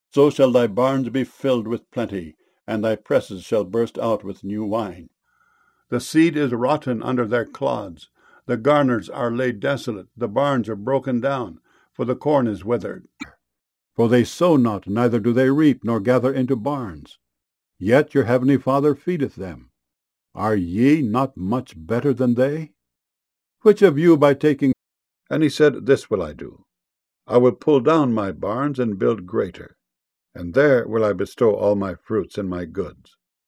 So shall thy barns be filled with plenty, and thy presses shall burst out with new wine. The seed is rotten under their clods, the garners are laid desolate, the barns are broken down, for the corn is withered. For they sow not, neither do they reap, nor gather into barns. Yet your heavenly Father feedeth them. Are ye not much better than they? Which of you by taking... And he said, This will I do. I will pull down my barns and build greater, and there will I bestow all my fruits and my goods.